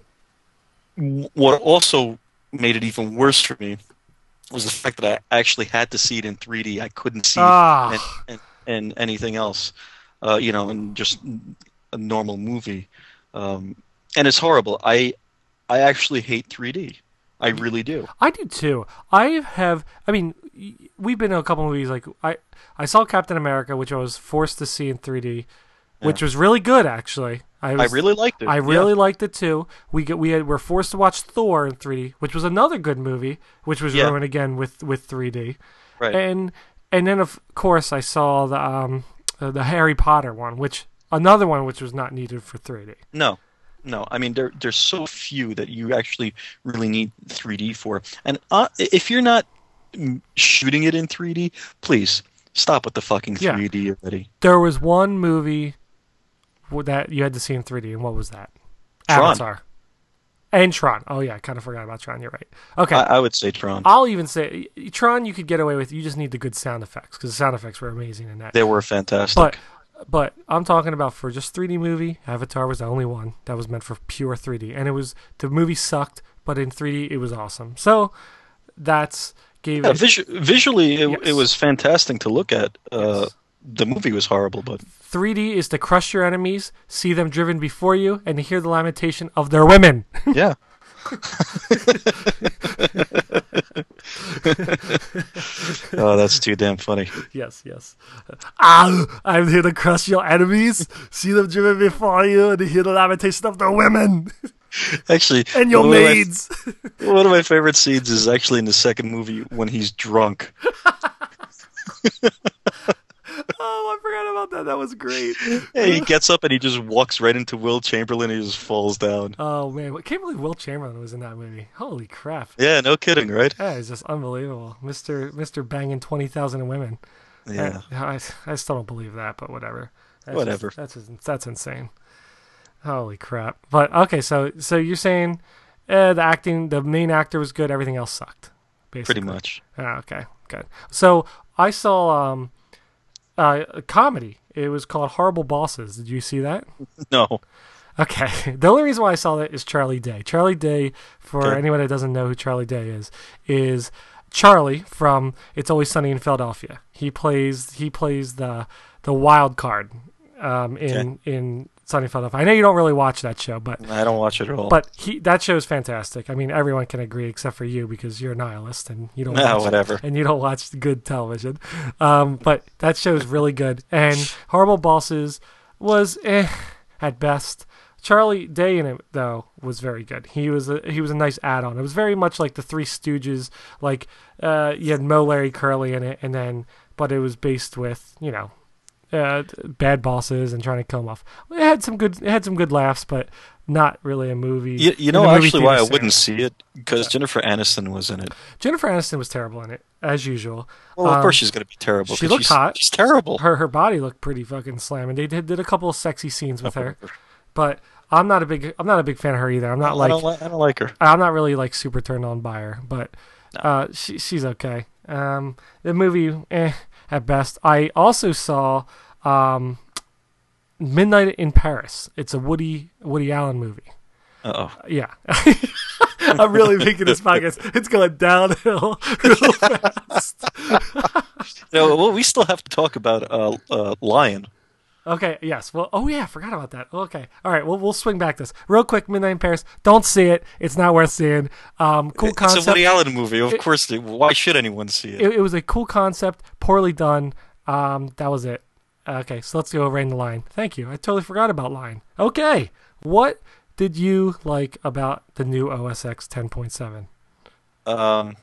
what also made it even worse for me was the fact that I actually had to see it in three D. I couldn't see Ah. it in, in, in anything else, uh, you know, in just a normal movie. Um, and it's horrible. I I actually hate three D. I really do. I do too. I have. I mean, y- we've been to a couple movies. Like I, I saw Captain America, which I was forced to see in three D, which Yeah. was really good actually. I, I was, really liked it. I Yeah. really liked it too. We get we had were forced to watch Thor in three D, which was another good movie, which was Yeah. ruined again with with three D. Right. And and then of course I saw the um uh, the Harry Potter one, which another one which was not needed for three D. No, no. I mean, there there's so few that you actually really need three D for. And uh, if you're not mm, shooting it in three D, please stop with the fucking Yeah. three D already. There was one movie w- that you had to see in three D, and what was that? Tron. Avatar. And Tron. Oh yeah, I kind of forgot about Tron. You're right. Okay. I, I would say Tron. I'll even say Tron. You could get away with. You just need the good sound effects because the sound effects were amazing in that. They were fantastic. But but I'm talking about for just three D movie. Avatar was the only one that was meant for pure three D, and it was the movie sucked, but in three D it was awesome. So that's gave yeah, it visu- visually, it, Yes. it was fantastic to look at. Uh, Yes. The movie was horrible, but three D is to crush your enemies, see them driven before you, and to hear the lamentation of their women. yeah. Oh, that's too damn funny. Yes, yes. Ah, I'm here to crush your enemies, see them driven before you, and to hear the lamentation of their women Actually, and your one of my- maids. one of my favorite scenes is actually in the second movie when he's drunk. Oh, I forgot about that. That was great. Yeah, he gets up and he just walks right into Will Chamberlain and he just falls down. Oh man, I can't believe Will Chamberlain was in that movie. Holy crap! Yeah, no kidding, right? That is just unbelievable, Mister Mister banging twenty thousand women. Yeah. I, I still don't believe that, but whatever. That's Whatever. Just, that's just, that's insane. Holy crap! But okay, so so you're saying uh, the acting, the main actor was good, everything else sucked, basically. Pretty much. Ah, okay, good. So I saw um, uh, a comedy. It was called Horrible Bosses. Did you see that? No. Okay. The only reason why I saw that is Charlie Day. Charlie Day, for Okay. anyone that doesn't know who Charlie Day is, is Charlie from It's Always Sunny in Philadelphia. He plays he plays the the wild card um, in in Sunny in Philadelphia. I know you don't really watch that show, but I don't watch it at all. but he that show is fantastic. I mean, everyone can agree except for you because you're a nihilist and you don't Nah, watch whatever. and you don't watch good television. Um, but that show is really good. And Horrible Bosses was eh, at best. Charlie Day in it though was very good. He was a he was a nice add-on. It was very much like the Three Stooges. Like uh, you had Mo, Larry, Curly in it, and then but it was based with you know uh, bad bosses and trying to kill them off. It had some good it had some good laughs, but not really a movie. You, you in know a movie actually why I theater wouldn't setting. see it? Because Jennifer Aniston was in it. Jennifer Aniston was terrible in it as usual. Well, of Um, course she's going to be terrible. she 'cause looked she's, hot. She's terrible. Her her body looked pretty fucking slamming. They did, did a couple of sexy scenes with her, I but I'm not a big I'm not a big fan of her either. I'm not like don't, li- I don't like her. I'm not really like super turned on by her, but uh, she she's okay. Um, the movie, eh, at best. I also saw um, Midnight in Paris. It's a Woody Woody Allen movie. Uh oh. Yeah, I'm really making this podcast. It's going downhill real fast. No, well, we still have to talk about uh, uh, Lion. Okay, yes. Well, oh yeah, I forgot about that. Okay, all right. Well, we'll swing back this real quick. Midnight in Paris. Don't see it. It's not worth seeing. Um, cool It's concept. a Woody Allen movie. Of It- course, they, why should anyone see it? it, it was a cool concept, poorly done. Um, that was it. Okay, so let's go right into Line. Thank you. I totally forgot about Line. Okay, what did you like about the new O S X ten point seven? Um,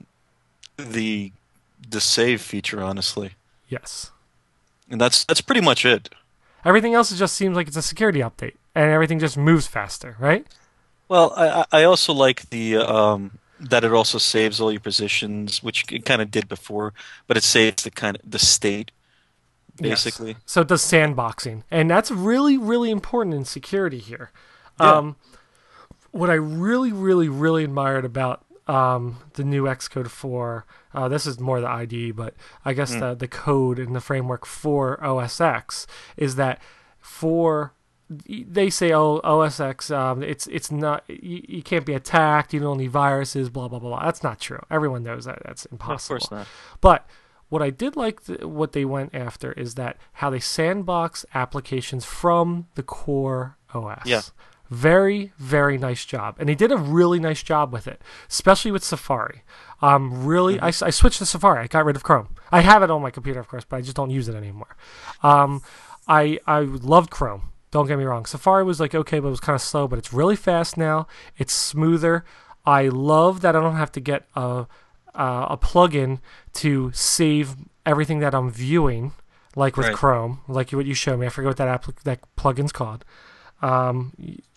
the the save feature, honestly, Yes. and that's that's pretty much it. Everything else just seems like it's a security update, and everything just moves faster, right? Well, I I I also like the um that it also saves all your positions, which it kind of did before, but it saves the kind of the state Yes. basically. So it does sandboxing, and that's really, really important in security here. Yeah. Um, what I really, really, really admired about um, the new Xcode four, uh, this is more the I D E, but I guess Mm. the the code and the framework for O S X is that for they say oh O S X um, it's it's not you, you can't be attacked, you don't need viruses, blah blah blah blah. That's not true. Everyone knows that that's No, of impossible. course not. But what I did like th- what they went after is that how they sandbox applications from the core O S. Yeah. Very, very nice job. And they did a really nice job with it, especially with Safari. Um, really, Mhm. I, s- I switched to Safari. I got rid of Chrome. I have it on my computer, of course, but I just don't use it anymore. Um, I, I loved Chrome. Don't get me wrong. Safari was like okay, but it was kind of slow, but it's really fast now. It's smoother. I love that I don't have to get a, uh, a plugin to save everything that I'm viewing, like with Right. Chrome, like what you showed me. I forget what that app that plugin's called. Um,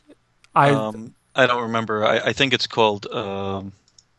I Um, I don't remember. I, I think it's called. Um,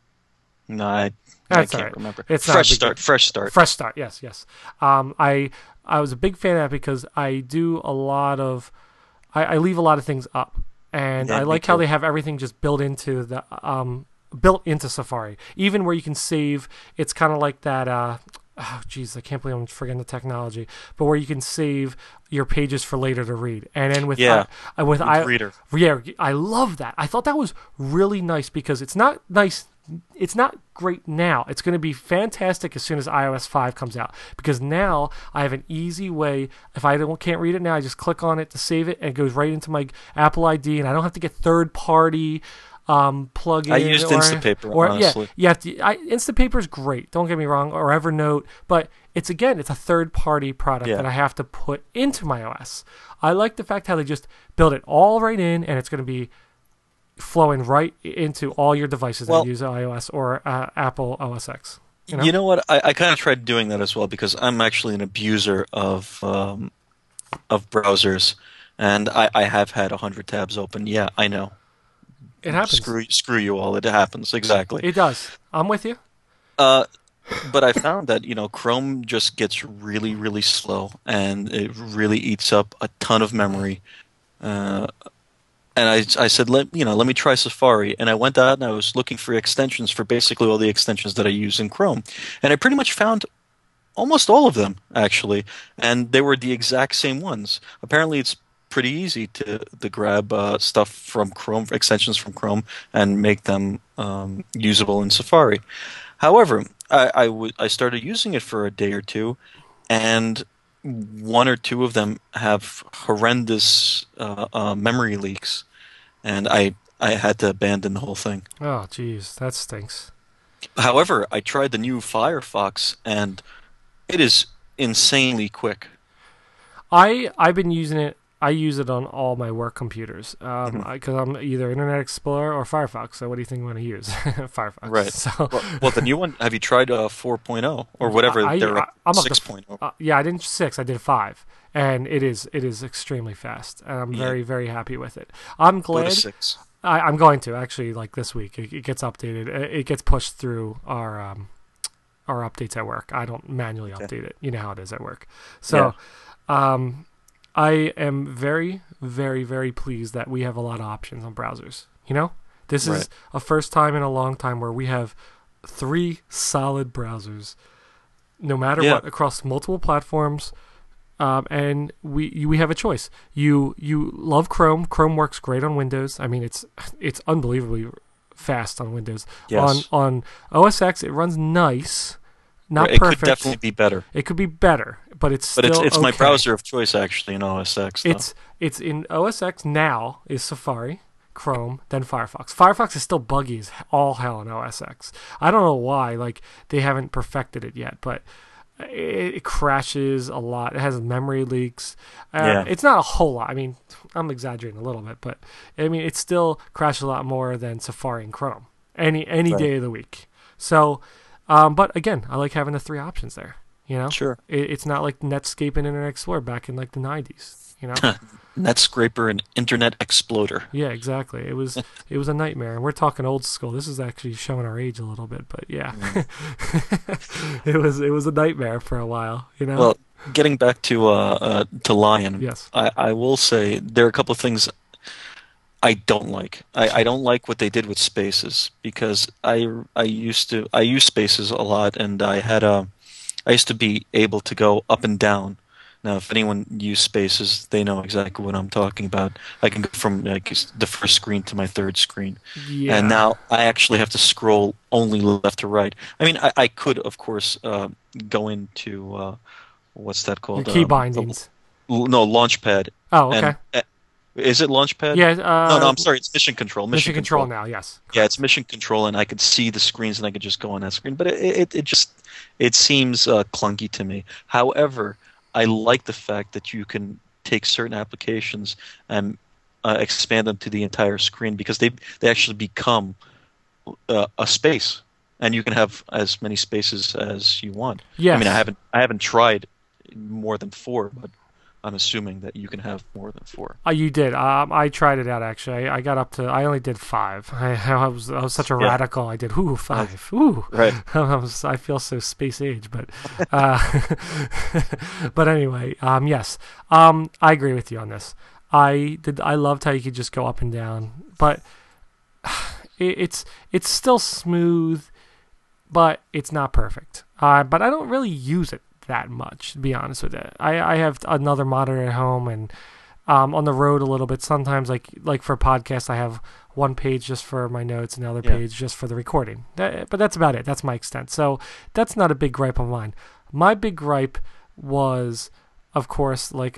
no, I, I That's all can't right. remember. It's not a Fresh big start. deal. Fresh start. Fresh Start. Yes, yes. Um, I I was a big fan of that because I do a lot of I, I leave a lot of things up, and Yeah, I me like how too. they have everything just built into the um built into Safari. Even where you can save, it's kind of like that. Uh, oh, geez, I can't believe I'm forgetting the technology. But where you can save your pages for later to read, and then with Yeah, uh, with with I Reader. yeah, I love that. I thought that was really nice because it's not nice. It's not great now. It's going to be fantastic as soon as i O S five comes out because now I have an easy way. If I don't can't read it now, I just click on it to save it, and it goes right into my Apple I D, and I don't have to get third party um, plugin. I used or, Instapaper, or honestly. yeah, you have to. I, Instapaper is great. Don't get me wrong, or Evernote, but it's again, it's a third party product Yeah. that I have to put into my O S. I like the fact how they just build it all right in, and it's going to be flowing right into all your devices Well, that use iOS or uh, Apple O S X. You know? you know what? I, I kind of tried doing that as well because I'm actually an abuser of um, of browsers, and I, I have had a hundred tabs open. Yeah, I know. It happens. Screw screw you all. It happens exactly. It does. I'm with you. Uh, but I found that you know Chrome just gets really really slow, and it really eats up a ton of memory. Uh, and I I said let you know let me try Safari, and I went out and I was looking for extensions for basically all the extensions that I use in Chrome, and I pretty much found almost all of them actually, and they were the exact same ones. Apparently, it's pretty easy to to grab uh, stuff from Chrome, extensions from Chrome, and make them um, usable in Safari. However, I, I, w- I started using it for a day or two, and one or two of them have horrendous uh, uh, memory leaks, and I I had to abandon the whole thing. Oh, geez, that stinks. However, I tried the new Firefox, and it is insanely quick. I I've been using it. I use it on all my work computers um, Mhm. because I'm either Internet Explorer or Firefox. So what do you think I'm going to use? Firefox. Right. So Well, well, the new one. Have you tried uh, four point oh or whatever I, they're I, up I'm up to six point oh? uh, yeah. I didn't six. I did five, and it is it is extremely fast, and I'm Yeah. very very happy with it. I'm Go to glad. six. I, I'm going to actually like this week. It, it gets updated. It, it gets pushed through our um, our updates at work. I don't manually Okay. update it. You know how it is at work. So, um, I am very, very, very pleased that we have a lot of options on browsers. You know, this Right. is a first time in a long time where we have three solid browsers, no matter Yeah. what, across multiple platforms. Um, and we you, we have a choice. You you love Chrome. Chrome works great on Windows. I mean, it's it's unbelievably fast on Windows. Yes. On on O S X, it runs nice, not Right, it perfect. could definitely be better, It could be better, but it's but it's still it's my okay. browser of choice actually in O S X. Though. It's it's in O S X now is Safari, Chrome, then Firefox. Firefox is still buggy as all hell in O S X. I don't know why. Like they haven't perfected it yet, but it, it crashes a lot. It has memory leaks. Uh, Yeah. It's not a whole lot. I mean, I'm exaggerating a little bit, but I mean it still crashes a lot more than Safari and Chrome any any Right. day of the week. So, um, but again, I like having the three options there. You know, Sure. it, it's not like Netscape and Internet Explorer back in like the nineties. You know. Netscraper and Internet Exploder. Yeah, exactly. It was it was a nightmare, and we're talking old school. This is actually showing our age a little bit, but yeah, Mm. it was it was a nightmare for a while. You know. Well, getting back to uh, uh to Lion, Yes. I, I will say there are a couple of things I don't like. I, I don't like what they did with Spaces because I I used to I use Spaces a lot, and I had a I used to be able to go up and down. Now, if anyone used Spaces, they know exactly what I'm talking about. I can go from like the first screen to my third screen, Yeah. and now I actually have to scroll only left to right. I mean, I, I could, of course, uh, go into uh, what's that Your called? key Um, bindings. the- no, Launchpad. Oh, okay. And, uh, is it Launchpad? Yeah. Uh, No, no, I'm sorry. It's Mission Control. Mission, Mission, control, now. Yes. Yeah, it's Mission Control, and I could see the screens, and I could just go on that screen. But it, it, it just it seems uh, clunky to me. However, I like the fact that you can take certain applications and uh, expand them to the entire screen because they they actually become uh, a space, and you can have as many spaces as you want. Yes. I mean, I haven't I haven't tried more than four, but I'm assuming that you can have more than four. Uh, you did. Um, I tried it out actually. I, I got up to. I only did five. I, I was. I was such a Yeah. radical. I did. Ooh, five. Ooh. Right. I, was, I feel so space age, but. Uh, but anyway, um, yes. Um, I agree with you on this. I did. I loved how you could just go up and down, but it, it's it's still smooth, but it's not perfect. Uh, but I don't really use it that much, to be honest with it. I, I have another monitor at home and um, on the road a little bit. Sometimes, like like for podcasts, I have one page just for my notes, another Yeah. page just for the recording. That, but that's about it. That's my extent. So that's not a big gripe of mine. My big gripe was, of course, like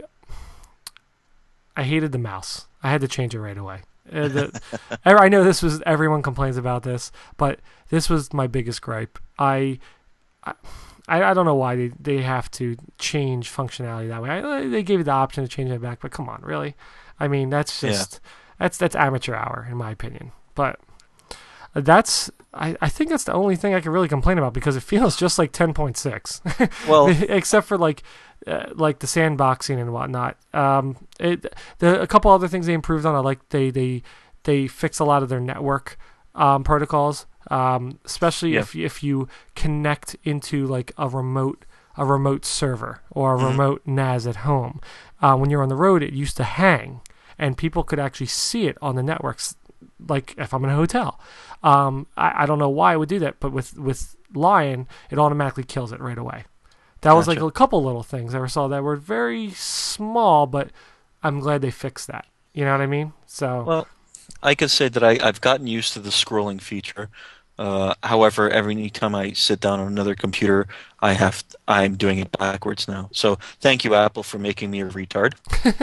I hated the mouse. I had to change it right away. Uh, the, I know this was everyone complains about this, but this was my biggest gripe. I. I I, I don't know why they, they have to change functionality that way. I, they gave you the option to change it back, but come on, really? I mean, that's just that's that's amateur hour in my opinion. But that's I, I think that's the only thing I can really complain about because it feels just like ten point six. Well, except for like uh, like the sandboxing and whatnot. Um, it the a couple other things they improved on. I like they they they fix a lot of their network um, protocols. Um, especially Yeah. if if you connect into like a remote a remote server or a Mhm. remote N A S at home. Uh, when you're on the road, it used to hang, and people could actually see it on the networks. Like if I'm in a hotel, um, I, I don't know why it would do that, but with with Lion, it automatically kills it right away. That was like Gotcha. a couple little things I ever saw that were very small, but I'm glad they fixed that. You know what I mean? So Well, I could say that I, I've gotten used to the scrolling feature. Uh, however, every time I sit down on another computer, I have I'm doing it backwards now. So thank you, Apple, for making me a retard.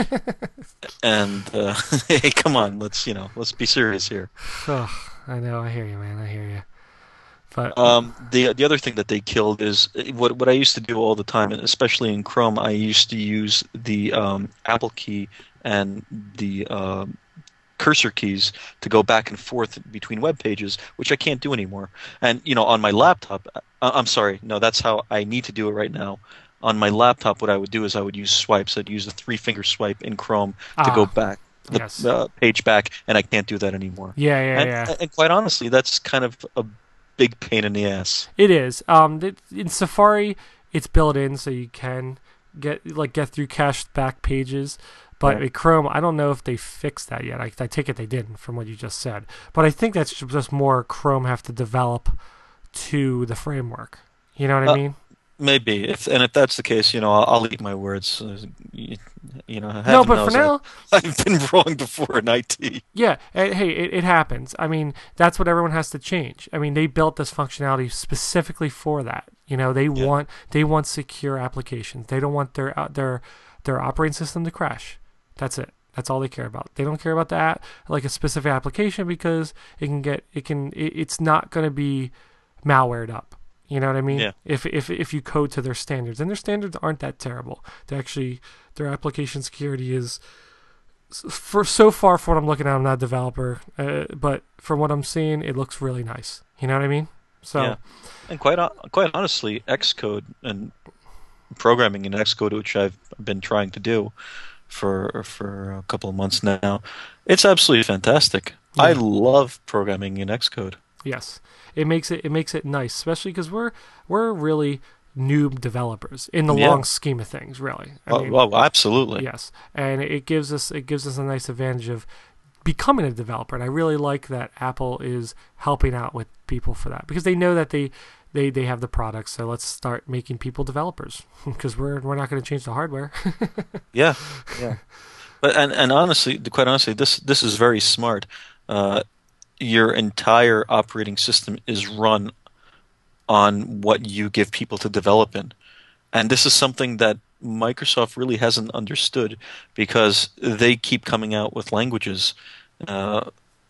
And uh, hey, come on, let's you know, let's be serious here. ugh, I know, I hear you, man, I hear you. But Um, the the other thing that they killed is what what I used to do all the time, and especially in Chrome, I used to use the um, Apple key and the um, cursor keys to go back and forth between web pages, which I can't do anymore. And you know, on my laptop, uh, I'm sorry, no, that's how I need to do it right now. On my laptop, what I would do is I would use swipes. I'd use the three finger swipe in Chrome to Ah, go back the yes. uh, page back, and I can't do that anymore. yeah, yeah, And, yeah. and quite honestly, that's kind of a big pain in the ass. It is. Um, th- in Safari, it's built in so you can get like get through cached back pages. But Yeah. with Chrome, I don't know if they fixed that yet. I, I take it they didn't from what you just said. But I think that's just more Chrome have to develop to the framework. You know what I Uh, mean? Maybe, if and if that's the case, you know, I'll, I'll eat my words. Uh, You, you know, heaven No, but knows for now, I, I've been wrong before in I T. yeah. eh, Hey, it, it happens. I mean, that's what everyone has to change. I mean, they built this functionality specifically for that. You know, they Yeah. want they want secure applications. They don't want their uh, their their operating system to crash. That's it. That's all they care about. They don't care about that like a specific application because it can get it can it, it's not going to be malwared up. You know what I mean? Yeah. If if if you code to their standards, and their standards aren't that terrible. They actually their application security is for so far from what I'm looking at. I'm not a developer, uh, but from what I'm seeing, it looks really nice. You know what I mean? So Yeah. And quite hon- quite honestly, Xcode and programming in Xcode, which I've been trying to do for for a couple of months now. It's absolutely fantastic. Yeah. I love programming in Xcode. Yes, it makes it it makes it nice, especially because we're we're really noob developers in the Yeah. long scheme of things. Really, I Oh, mean, oh, absolutely. yes, and it gives us it gives us a nice advantage of becoming a developer, and I really like that Apple is helping out with people for that because they know that they they, they have the products. So let's start making people developers because we're we're not going to change the hardware. Yeah, yeah. But and and honestly, quite honestly, this this is very smart. Uh, your entire operating system is run on what you give people to develop in. And this is something that Microsoft really hasn't understood because they keep coming out with languages. Uh,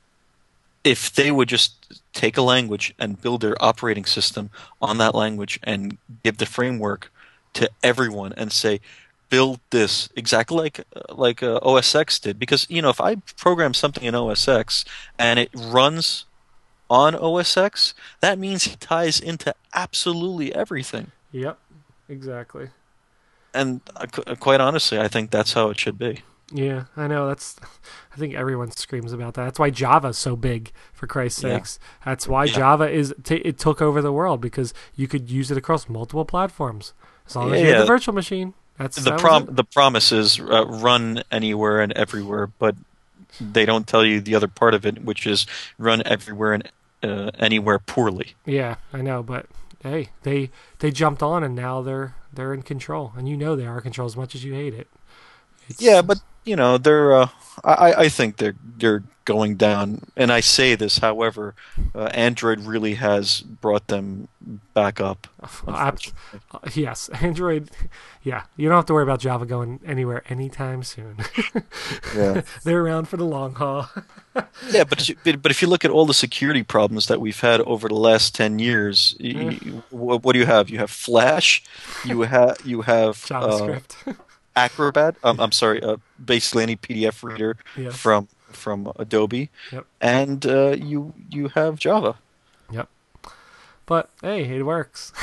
if they would just take a language and build their operating system on that language and give the framework to everyone and say, build this exactly like like uh, O S X did. Because you know, if I program something in O S X and it runs on O S X, that means it ties into absolutely everything. Yep, exactly. And uh, qu- quite honestly, I think that's how it should be. Yeah, I know. That's. I think everyone screams about that. That's why Java's so big, for Christ's Yeah. sakes. That's why Yeah. Java is. T- it took over the world because you could use it across multiple platforms as long as you Yeah. had the virtual machine. That's The that was prom it. the promise is uh, run anywhere and everywhere, but they don't tell you the other part of it, which is run everywhere and uh, anywhere poorly. Yeah, I know, but hey, they they jumped on and now they're they're in control, and you know they are in control as much as you hate it. It's, Yeah, but you know they're. Uh, I I think they're they're going down, and I say this, however, uh, Android really has brought them back up. App- uh, yes, Android. Yeah, you don't have to worry about Java going anywhere anytime soon. Yeah. They're around for the long haul. Yeah, but you- but but if you look at all the security problems that we've had over the last ten years, y- Eh. y- what, what do you have? You have Flash, you have you have uh, JavaScript. Acrobat. Um, I'm sorry, uh, basically any P D F reader Yes. from from Adobe, Yep. and uh, you you have Java. Yep. But hey, it works.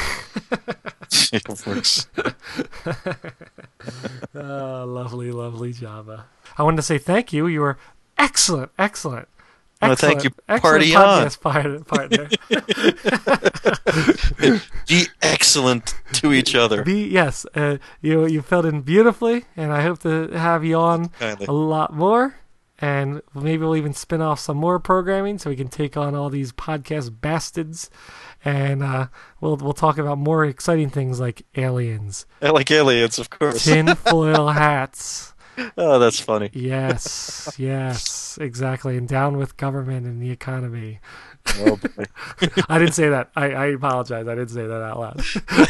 It works. Oh, lovely, lovely Java. I wanted to say thank you. You were excellent, excellent. No, Excellent, thank you. excellent Party on. podcast part- partner. Be excellent to each other. Be yes, uh, you you filled in beautifully, and I hope to have you on Kindly. a lot more. And maybe we'll even spin off some more programming so we can take on all these podcast bastards, and uh, we'll we'll talk about more exciting things like aliens, I like aliens, of course. tinfoil hats. Oh, that's funny. Yes, yes, exactly. And down with government and the economy. Oh, boy. I didn't say that. I, I apologize. I didn't say that out loud.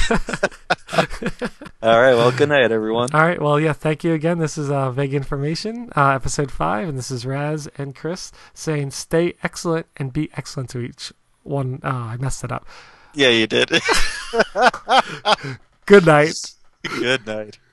All right. Well, good night, everyone. All right. Well, yeah, thank you again. This is uh, Vague Information, uh, episode five, and this is Raz and Chris saying stay excellent and be excellent to each one. Oh, I messed it up. Yeah, you did. Good night. Good night.